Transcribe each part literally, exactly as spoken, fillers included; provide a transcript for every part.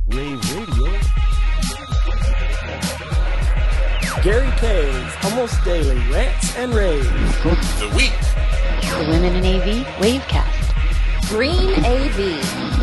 Rave Radio. Gary K's Almost Daily Rants and Raves. The Week. The Women in A V Wavecast. Green A V.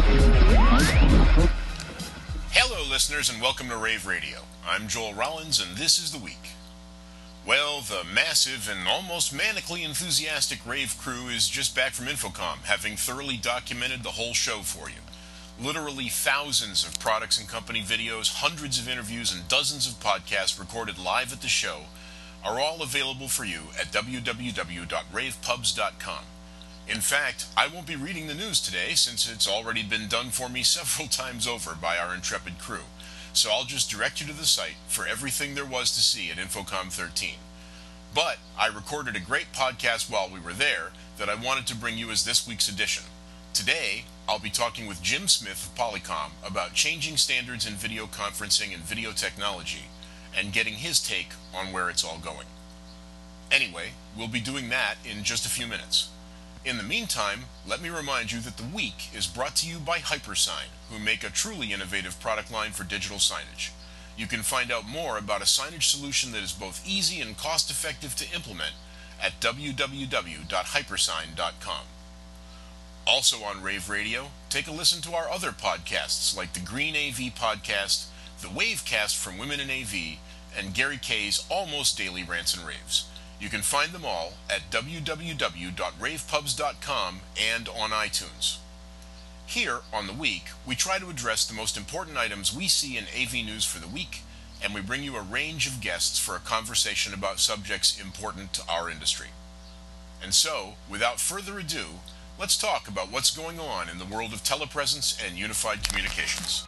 Hello, listeners, and welcome to Rave Radio. I'm Joel Rollins, and this is The Week. Well, the massive and almost manically enthusiastic Rave crew is just back from Infocom, having thoroughly documented the whole show for you. Literally thousands of products and company videos, hundreds of interviews, and dozens of podcasts recorded live at the show are all available for you at w w w dot rave pubs dot com. In fact, I won't be reading the news today since it's already been done for me several times over by our intrepid crew. So I'll just direct you to the site for everything there was to see at Infocom thirteen. But I recorded a great podcast while we were there that I wanted to bring you as this week's edition. Today, I'll be talking with Jim Smith of Polycom about changing standards in video conferencing and video technology, and getting his take on where it's all going. Anyway, we'll be doing that in just a few minutes. In the meantime, let me remind you that The Week is brought to you by Hypersign, who make a truly innovative product line for digital signage. You can find out more about a signage solution that is both easy and cost-effective to implement at w w w dot hypersign dot com. Also on Rave Radio, take a listen to our other podcasts like the Green A V Podcast, the Wavecast from Women in A V, and Gary K's Almost Daily Rants and Raves. You can find them all at w w w dot rave pubs dot com and on iTunes. Here on The Week, we try to address the most important items we see in A V news for the week, and we bring you a range of guests for a conversation about subjects important to our industry. And so, without further ado, let's talk about what's going on in the world of telepresence and unified communications.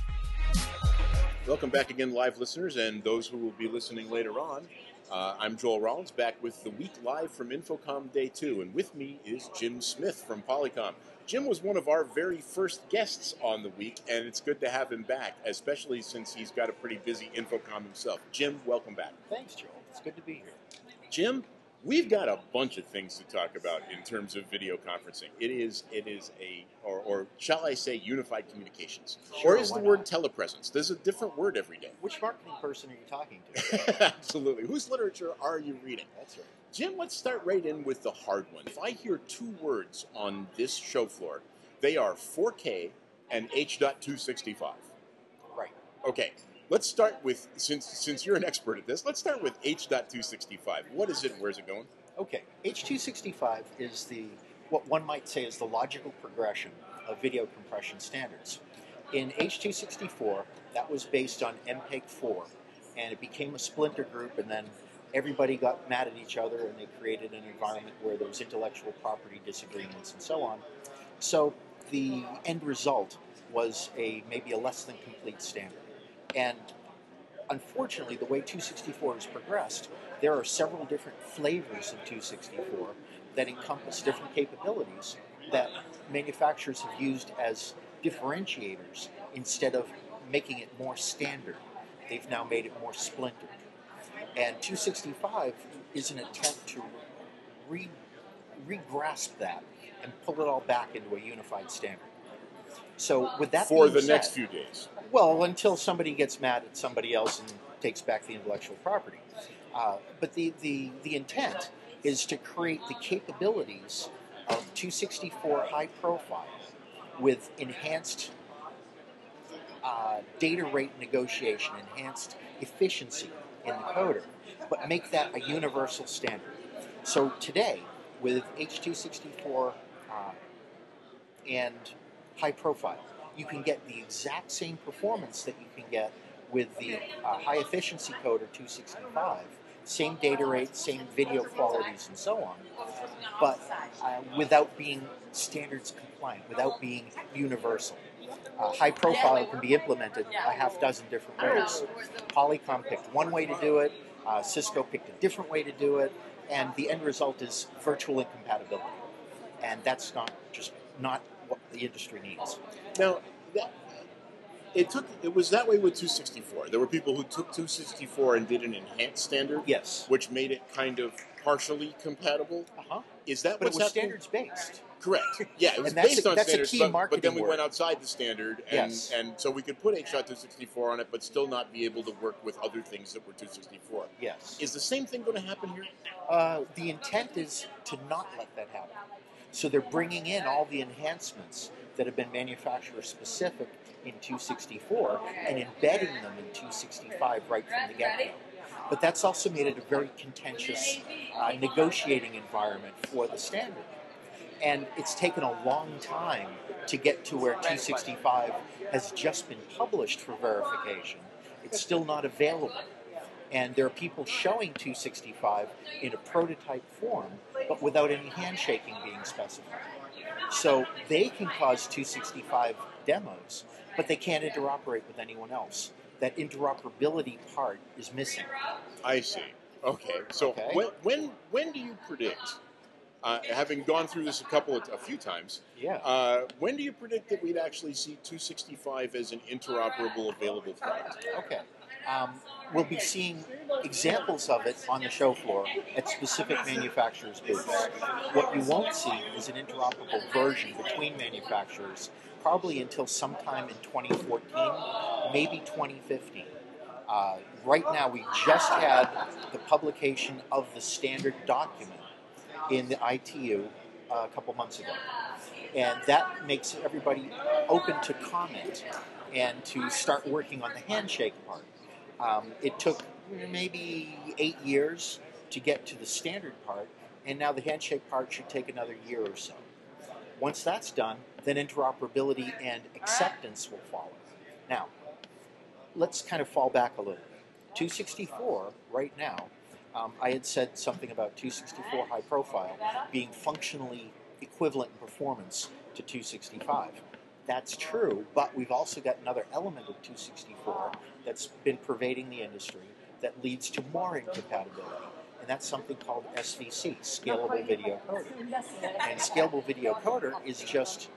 Welcome back again, live listeners, and those who will be listening later on. Uh, I'm Joel Rollins, back with The Week live from Infocom Day two, and with me is Jim Smith from Polycom. Jim was one of our very first guests on The Week, and it's good to have him back, especially since he's got a pretty busy Infocom himself. Jim, welcome back. Thanks, Joel. It's good to be here. Jim, we've got a bunch of things to talk about in terms of video conferencing. It is, it is a, or, or shall I say, unified communications. Sure, or is the why word not? telepresence? There's a different word every day. Which marketing person are you talking to? Absolutely. Whose literature are you reading? That's right. Jim, let's start right in with the hard one. If I hear two words on this show floor, they are four K and H two sixty-five. Right. Okay. Let's start with, since since you're an expert at this, let's start with H two sixty-five. What is it and where's it going? Okay. H two sixty-five is the, what one might say is the logical progression of video compression standards. In H two sixty-four, that was based on M P E G four, and it became a splinter group, and then everybody got mad at each other, and they created an environment where there was intellectual property disagreements and so on. So the end result was a maybe a less than complete standard. And unfortunately, the way two sixty-four has progressed, there are several different flavors of two sixty-four that encompass different capabilities that manufacturers have used as differentiators instead of making it more standard. They've now made it more splintered. And two sixty-five is an attempt to re, re-grasp that and pull it all back into a unified standard. So with that For being the said, next few days. well, until somebody gets mad at somebody else and takes back the intellectual property. Uh, but the, the, the intent is to create the capabilities of two sixty-four high profile with enhanced uh, data rate negotiation, enhanced efficiency in the coder, but make that a universal standard. So today, with H two sixty-four uh, and high profile, you can get the exact same performance that you can get with the uh, high efficiency coder two sixty-five, same data rate, same video qualities, and so on, but uh, without being standards compliant, without being universal. Uh, high profile can be implemented a half dozen different ways. Polycom picked one way to do it, uh, Cisco picked a different way to do it, and the end result is virtual incompatibility. And that's not just not what the industry needs. Now, that, it took it was that way with two sixty-four. There were people who took two sixty-four and did an enhanced standard, Yes. which made it kind of partially compatible. Uh-huh. Is that But it what's was happening? standards based. Correct. Yeah, it was And that's based a- on that's a standards, key but, but marketing then we word. went outside the standard, and, Yes. and so we could put H two sixty-four on it, but still not be able to work with other things that were two sixty-four. Yes. Is the same thing going to happen here? Uh, the intent is to not let that happen. So they're bringing in all the enhancements that have been manufacturer specific in two sixty-four and embedding them in two sixty-five right from the get-go. But that's also made it a very contentious uh, negotiating environment for the standard. And it's taken a long time to get to where two sixty-five has just been published for verification. It's still not available. And there are people showing two sixty-five in a prototype form, but without any handshaking being specified. So they can cause two sixty-five demos, but they can't interoperate with anyone else. That interoperability part is missing. I see. Okay. So Okay. when when when do you predict, uh, having gone through this a couple of a few times, Yeah. uh, when do you predict that we'd actually see two sixty-five as an interoperable available product? Okay. Um, we'll be seeing examples of it on the show floor at specific manufacturers' booths. What you won't see is an interoperable version between manufacturers, probably until sometime in twenty fourteen, maybe twenty fifteen. Uh, right now, we just had the publication of the standard document in the I T U uh, a couple months ago. And that makes everybody open to comment and to start working on the handshake part. Um, it took maybe eight years to get to the standard part, and now the handshake part should take another year or so. Once that's done, then interoperability and acceptance will follow. Now, let's kind of fall back a little. two sixty-four, right now, um, I had said something about two sixty-four high profile being functionally equivalent in performance to two sixty-five. That's true, but we've also got another element of two sixty-four that's been pervading the industry that leads to more incompatibility, and that's something called S V C, Scalable Video Coder. And Scalable Video Coder is just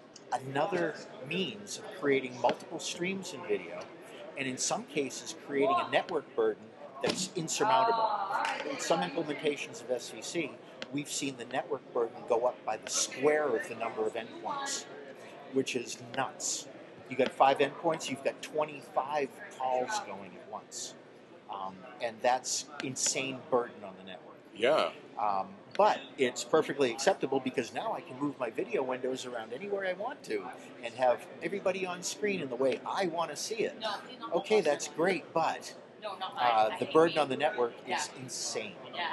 another means of creating multiple streams in video, and in some cases creating a network burden that's insurmountable. In some implementations of S V C, we've seen the network burden go up by the square of the number of endpoints, which is nuts. You got five endpoints, you've got twenty-five calls going at once. Um, and that's insane burden on the network. Yeah. Um, but it's perfectly acceptable because now I can move my video windows around anywhere I want to and have everybody on screen in the way I want to see it. Okay, that's great, but uh, the burden on the network is insane.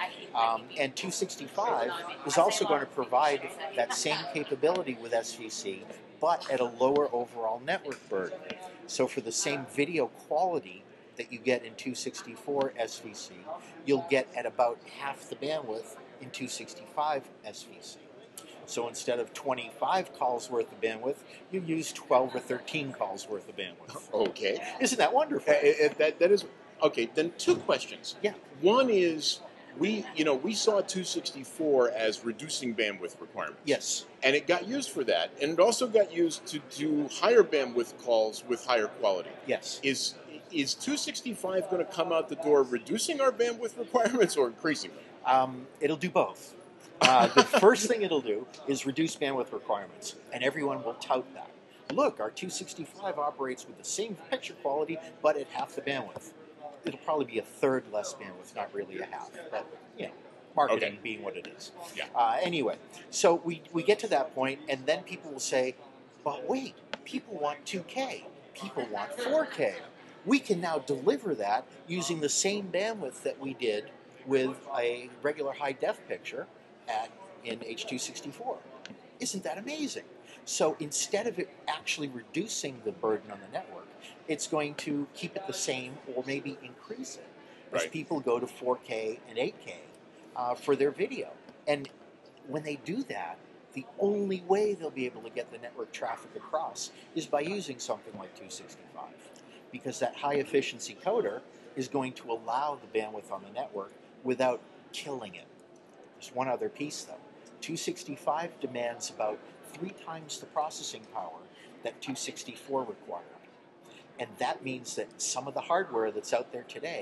Um, and two sixty-five is also going to provide that same capability with S V C, but at a lower overall network burden. So for the same video quality that you get in two sixty-four S V C, you'll get at about half the bandwidth in two sixty-five S V C. So instead of twenty-five calls worth of bandwidth, you use twelve or thirteen calls worth of bandwidth. Okay. Isn't that wonderful? Uh, it- it- that that is okay. Then two questions. Yeah. One is we you know we saw two sixty-four as reducing bandwidth requirements. Yes. And it got used for that, and it also got used to do higher bandwidth calls with higher quality. Yes. Is is two sixty-five going to come out the door reducing our bandwidth requirements or increasing them? Um, it'll do both. Uh, the first thing it'll do is reduce bandwidth requirements, and everyone will tout that. Look, our two sixty-five operates with the same picture quality, but at half the bandwidth. It'll probably be a third less bandwidth, not really a half, but you know, marketing Okay. being what it is. Yeah. Uh, anyway, so we, we get to that point, and then people will say, but wait, people want two K, people want four K. We can now deliver that using the same bandwidth that we did with a regular high def picture at in H two sixty-four. Isn't that amazing? So instead of it actually reducing the burden on the network, it's going to keep it the same or maybe increase it as Right. people go to four K and eight K uh, for their video. And when they do that, the only way they'll be able to get the network traffic across is by using something like two sixty-five. Because that high efficiency coder is going to allow the bandwidth on the network without killing it. There's one other piece though. two sixty-five demands about three times the processing power that two sixty-four required. And that means that some of the hardware that's out there today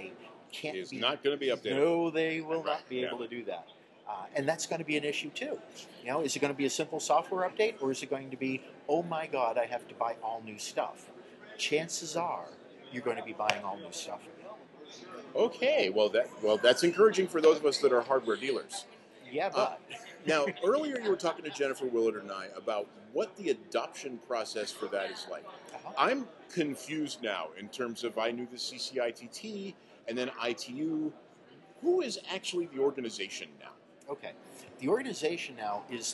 can't is be, not going to be updated. No, they will Right, not be yeah. able to do that. Uh, and that's going to be an issue too. You know, is it going to be a simple software update, or is it going to be, oh my God, I have to buy all new stuff? Chances are you're going to be buying all new stuff again. Okay, well that well that's encouraging for those of us that are hardware dealers. Yeah, but Uh, now, earlier you were talking to Jennifer Willard and I about what the adoption process for that is like. uh-huh. I'm confused now in terms of I knew the C C I T T and then I T U. Who is actually the organization now? Okay, the organization now is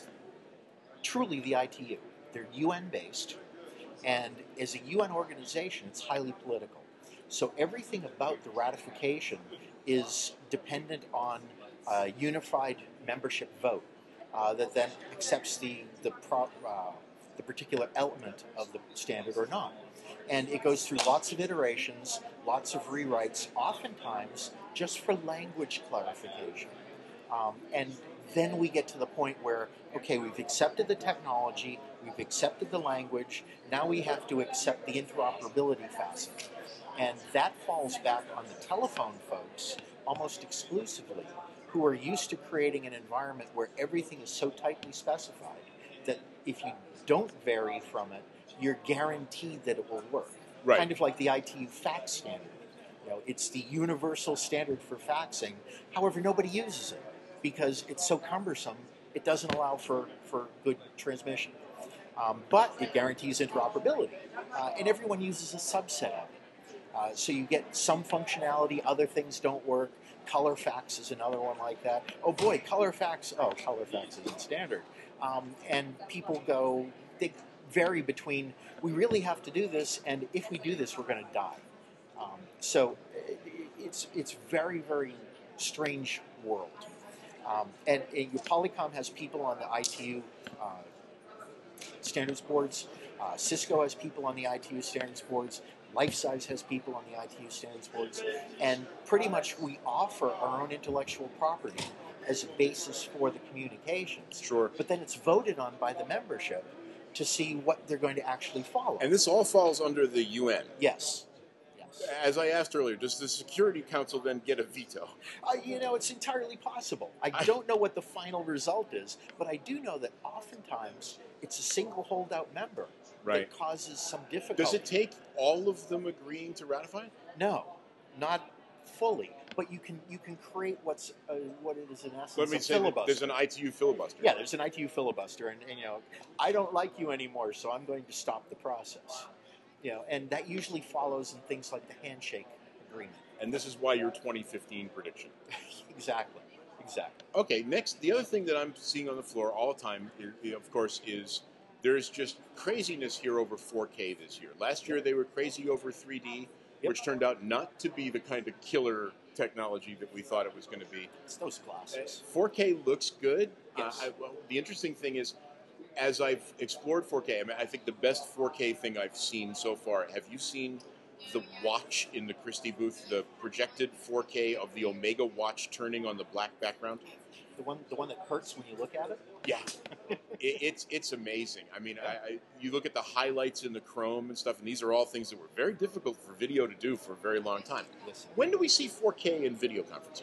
truly the I T U. They're U N based, and as a U N organization, it's highly political. So everything about the ratification is dependent on a unified membership vote uh, that then accepts the the, pro, uh, the particular element of the standard or not. And it goes through lots of iterations, lots of rewrites, oftentimes just for language clarification. Um, and then we get to the point where, okay, we've accepted the technology, we've accepted the language, now we have to accept the interoperability facet. And that falls back on the telephone folks almost exclusively, who are used to creating an environment where everything is so tightly specified that if you don't vary from it, you're guaranteed that it will work. Right. Kind of like the I T U fax standard. You know, it's the universal standard for faxing. However, nobody uses it because it's so cumbersome, it doesn't allow for, for good transmission. Um, but it guarantees interoperability, uh, and everyone uses a subset of it. Uh, so you get some functionality, other things don't work. Color fax is another one like that. Oh boy, color fax, oh, color fax isn't standard. Um, and people go, they vary between, we really have to do this, and if we do this, we're going to die. Um, so it, it's it's very, very strange world. Um, and, and Polycom has people on the I T U uh, standards boards. Uh, Cisco has people on the I T U standards boards. Lifesize has people on the I T U standards boards. And pretty much we offer our own intellectual property as a basis for the communications. Sure. But then it's voted on by the membership to see what they're going to actually follow. And this all falls under the U N. Yes. Yes. As I asked earlier, does the Security Council then get a veto? Uh, you know, it's entirely possible. I don't know what the final result is, but I do know that oftentimes it's a single holdout member Right. that causes some difficulty. Does it take all of them agreeing to ratify? No, not fully. But you can you can create what's uh, what it is in essence Let me a say that filibuster. there's an I T U filibuster. Yeah, there's an I T U filibuster, and, and you know, I don't like you anymore, so I'm going to stop the process. You know, and that usually follows in things like the handshake agreement. And this is why your twenty fifteen prediction. Exactly, exactly. Okay, next, the other thing that I'm seeing on the floor all the time, is, of course, is there's just craziness here over four K this year. Last year they were crazy over three D, Yep. which turned out not to be the kind of killer technology that we thought it was going to be. It's those glasses. four K looks good. Yes. Uh, I, well, the interesting thing is, as I've explored four K, I mean, I think the best four K thing I've seen so far, have you seen the watch in the Christie booth, the projected four K of the Omega watch turning on the black background? The one, the one that hurts when you look at it. Yeah, it, it's it's amazing. I mean, I, I, you look at the highlights in the Chrome and stuff, and these are all things that were very difficult for video to do for a very long time. Listen, When do we see four K in video conferencing?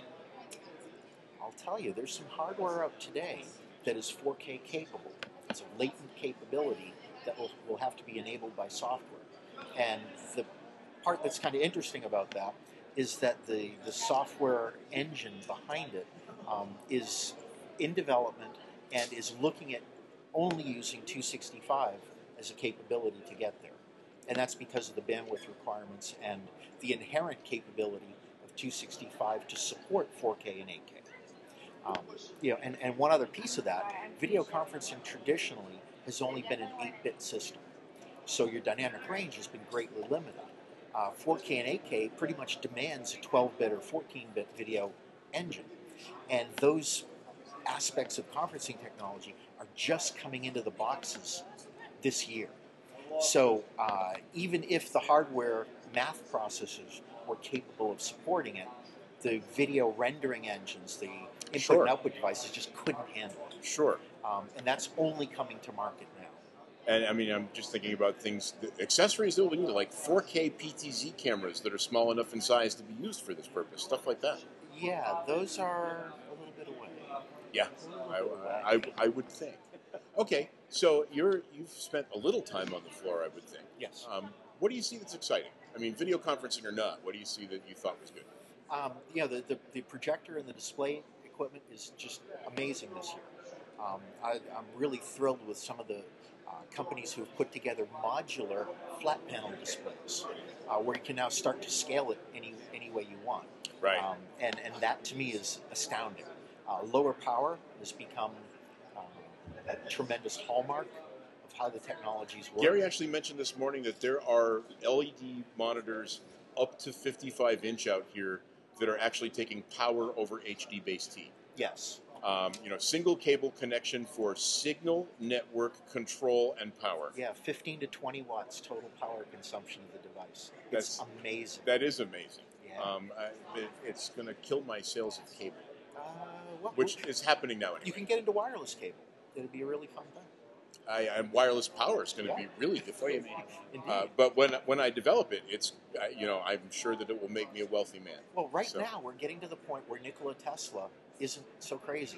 I'll tell you, there's some hardware out today that is four K capable. It's a latent capability that will, will have to be enabled by software. And the part that's kind of interesting about that is that the, the software engine behind it um, is in development and is looking at only using two sixty-five as a capability to get there. And that's because of the bandwidth requirements and the inherent capability of two sixty-five to support four K and eight K. Um, you know, and, and one other piece of that, video conferencing traditionally has only been an eight-bit system. So your dynamic range has been greatly limited. Uh, four K and eight K pretty much demands a twelve-bit or fourteen-bit video engine. And those aspects of conferencing technology are just coming into the boxes this year. So uh, even if the hardware math processors were capable of supporting it, the video rendering engines, the input Sure. and output devices just couldn't handle it. Sure. Um, and that's only coming to market now. And I mean, I'm just thinking about things, the accessories that we need, like four K P T Z cameras that are small enough in size to be used for this purpose, stuff like that. Yeah, those are a little bit away. Yeah, I, I, I would think. Okay, so you're you've spent a little time on the floor, I would think. Yes. Um, what do you see that's exciting? I mean, video conferencing or not, what do you see that you thought was good? Um, you know, the, the, the projector and the display equipment is just amazing this year. Um, I, I'm really thrilled with some of the uh, companies who have put together modular flat panel displays, uh, where you can now start to scale it any any way you want. Right. Um, and, and that to me is astounding. Uh, lower power has become um, a tremendous hallmark of how the technologies work. Gary actually mentioned this morning that there are L E D monitors up to fifty-five inch out here that are actually taking power over H D base T. Yes. Um, you know, single cable connection for signal, network, control, and power. Yeah, fifteen to twenty watts total power consumption of the device. That's it's amazing. That is amazing. Yeah. Um, I, it, it's going to kill my sales of cable, Uh, well, which well, is happening now anyway. you can get into wireless cable. It'd be a really fun thing. I, I, wireless power is going to Yeah. be really difficult. Indeed. Uh, but when when I develop it, it's uh, you know I'm sure that it will make me a wealthy man. Well, right So- now we're getting to the point where Nikola Tesla isn't so crazy.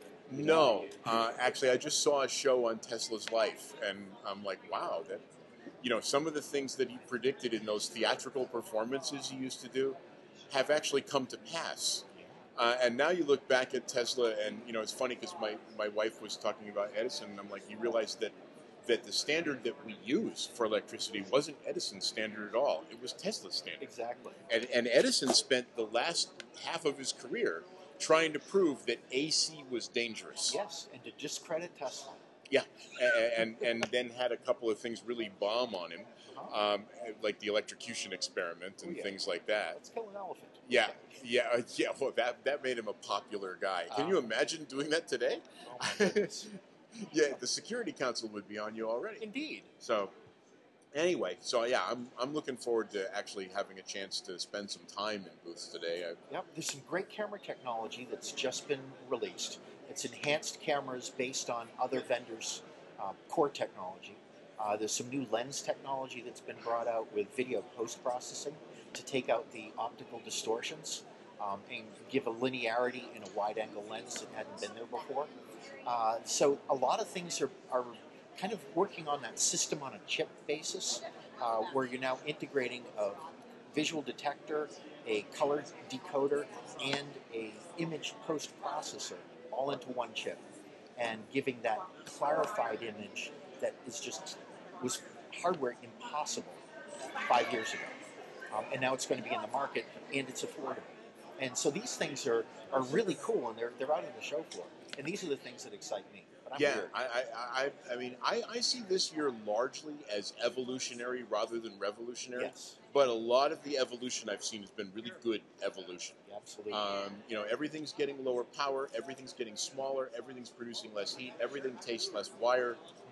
No, uh, actually, I just saw a show on Tesla's life, and I'm like, wow, that you know some of the things that he predicted in those theatrical performances he used to do have actually come to pass. Uh, and now you look back at Tesla, and you know it's funny because my, my wife was talking about Edison, and I'm like, you realize that that the standard that we use for electricity wasn't Edison's standard at all; it was Tesla's standard. Exactly. And, and Edison spent the last half of his career trying to prove that A C was dangerous. Yes, and to discredit Tesla. Yeah, and, and and then had a couple of things really bomb on him, um, like the electrocution experiment and Oh, yeah. things like that. Let's kill an elephant. Yeah, yeah, uh, yeah. Well, that that made him a popular guy. Can Um, you imagine doing that today? Oh my goodness. Yeah, the Security Council would be on you already. Indeed. So, anyway, so yeah, I'm I'm looking forward to actually having a chance to spend some time in booths today. I, Yep, there's some great camera technology that's just been released. It's enhanced cameras based on other vendors' uh, core technology. Uh, there's some new lens technology that's been brought out with video post-processing to take out the optical distortions um, and give a linearity in a wide-angle lens that hadn't been there before. Uh, so a lot of things are, are kind of working on that system on a chip basis, uh, where you're now integrating a visual detector, a color decoder, and a image post-processor all into one chip, and giving that clarified image that is just was hardware impossible five years ago. Um, and now it's going to be in the market, and it's affordable. And so these things are, are really cool, and they're they're out on the show floor. And these are the things that excite me. But I'm yeah, weird. I, I, I, I mean, I, I see this year largely as evolutionary rather than revolutionary. Yes, But a lot of the evolution I've seen has been really good evolution. absolutely. Um, you know, everything's getting lower power, everything's getting smaller, everything's producing less heat, everything tastes less wire.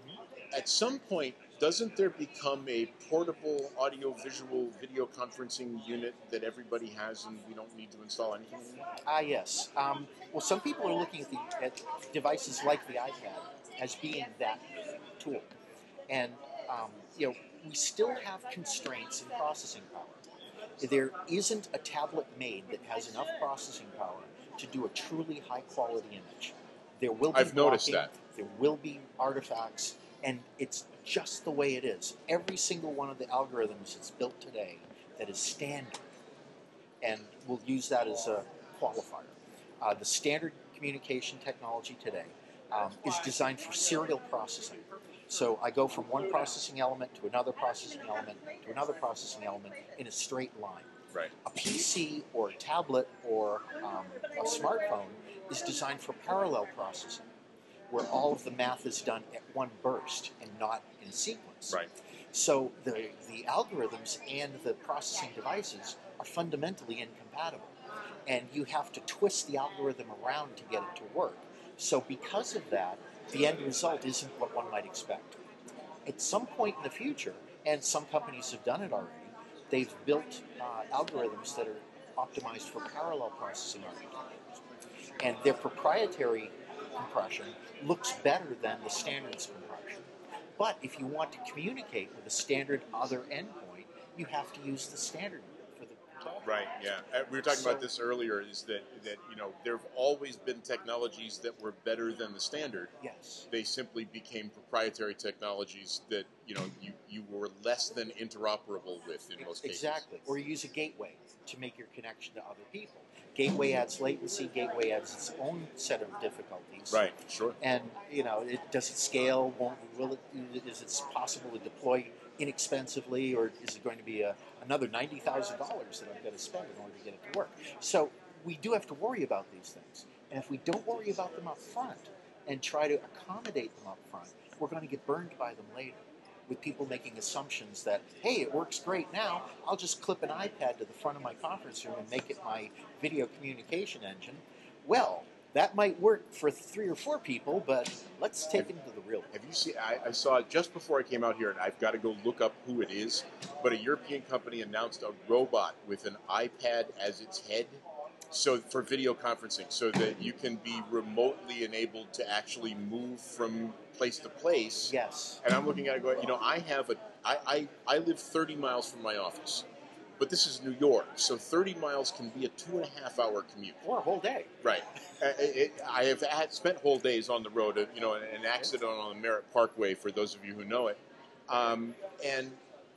At some point, doesn't there become a portable audio-visual video conferencing unit that everybody has and we don't need to install anything anymore? Ah, yes. Um, well, some people are looking at, the, at devices like the iPad as being that tool. And, um, you know, we still have constraints in processing power. There isn't a tablet made that has enough processing power to do a truly high-quality image. There will be I've noticed blocking, that. there will be artifacts, and it's just the way it is. Every single one of the algorithms that's built today that is standard, and we'll use that as a qualifier. Uh, the standard communication technology today um, is designed for serial processing. So I go from one processing element to another processing element to another processing element in a straight line. Right. A P C or a tablet or um, a smartphone is designed for parallel processing, where all of the math is done at one burst and not in a sequence. Right. So the, the algorithms and the processing devices are fundamentally incompatible. And you have to twist the algorithm around to get it to work. So because of that, the end result isn't what one might expect. At some point in the future, and some companies have done it already, they've built uh, algorithms that are optimized for parallel processing architectures. And their proprietary compression looks better than the standards compression. But if you want to communicate with a standard other endpoint, you have to use the standard for the telephone. Right, yeah. Uh, we were talking So- about this earlier, is that, that, you know, there have always been technologies that were better than the standard. Yes. They simply became proprietary technologies that, you know, you, you were less than interoperable with in most cases. Exactly. Or you use a gateway to make your connection to other people. Gateway adds latency. Gateway adds its own set of difficulties. Right, sure. And, you know, it, does it scale? Won't, will it, is it possible to deploy inexpensively, or is it going to be a, another ninety thousand dollars that I've got to spend in order to get it to work? So we do have to worry about these things. And if we don't worry about them up front and try to accommodate them up front, we're going to get burned by them later, with people making assumptions that, hey, it works great now, I'll just clip an iPad to the front of my conference room and make it my video communication engine. Well, that might work for three or four people, but let's take it to the real world. Have you seen? I, I saw it just before I came out here, and I've got to go look up who it is. But a European company announced a robot with an iPad as its head, so for video conferencing, so that you can be remotely enabled to actually move from place to place. Yes. And I'm looking at it going, you know, I have a, I, I, I live thirty miles from my office, but this is New York, so thirty miles can be a two and a half hour commute. Or a whole day. Right. Uh, it, I have had spent whole days on the road, uh, you know, an accident on the Merritt Parkway, for those of you who know it. Um, and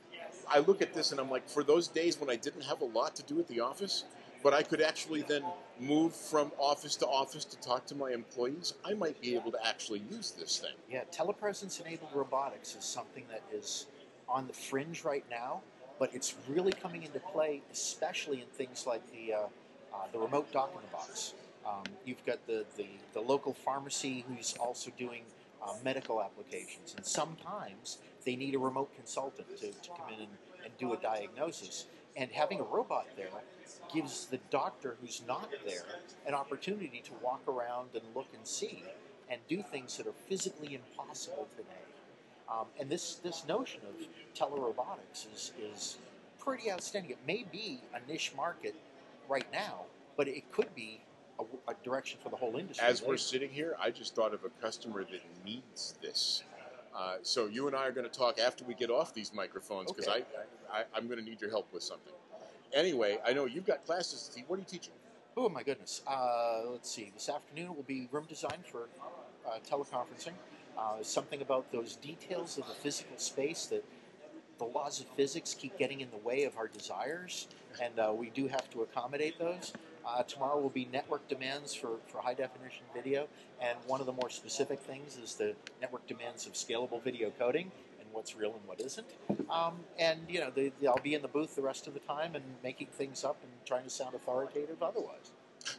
I look at this and I'm like, for those days when I didn't have a lot to do at the office, but I could actually then move from office to office to talk to my employees, I might be able to actually use this thing. Yeah, telepresence-enabled robotics is something that is on the fringe right now, but it's really coming into play, especially in things like the uh, uh, the remote dock in the box. Um, you've got the, the, the local pharmacy who's also doing uh, medical applications, and sometimes they need a remote consultant to, to come in and, and do a diagnosis. And having a robot there gives the doctor who's not there an opportunity to walk around and look and see and do things that are physically impossible today. Um, and this, this notion of telerobotics is, is pretty outstanding. It may be a niche market right now, but it could be a, a direction for the whole industry. As later. we're sitting here, I just thought of a customer that needs this. Uh, so you and I are going to talk after we get off these microphones, because Okay. I, I, I'm going to need your help with something. Anyway, I know you've got classes to teach. What are you teaching? Oh my goodness. Uh, let's see. This afternoon will be room design for uh, teleconferencing. Uh, something about those details of the physical space that the laws of physics keep getting in the way of our desires, and uh, we do have to accommodate those. Uh, tomorrow will be network demands for, for high-definition video, and one of the more specific things is the network demands of scalable video coding and what's real and what isn't. Um, and, you know, the, the, I'll be in the booth the rest of the time and making things up and trying to sound authoritative otherwise.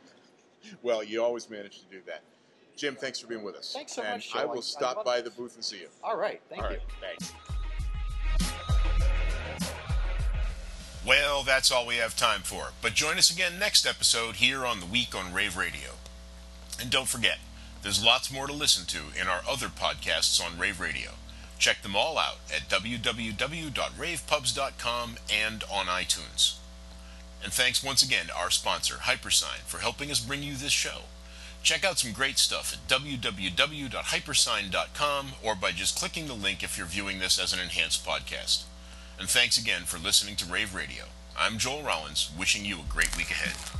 Well, you always manage to do that. Jim, thanks for being with us. Thanks so and much, Joe. I I- will I stop love by this. the booth and see you. All right. Thank All you. right, thanks. Well, that's all we have time for. But join us again next episode here on The Week on Rave Radio. And don't forget, there's lots more to listen to in our other podcasts on Rave Radio. Check them all out at w w w dot rave pubs dot com and on iTunes. And thanks once again to our sponsor, Hypersign, for helping us bring you this show. Check out some great stuff at w w w dot hypersign dot com or by just clicking the link if you're viewing this as an enhanced podcast. And thanks again for listening to Rave Radio. I'm Joel Rollins, wishing you a great week ahead.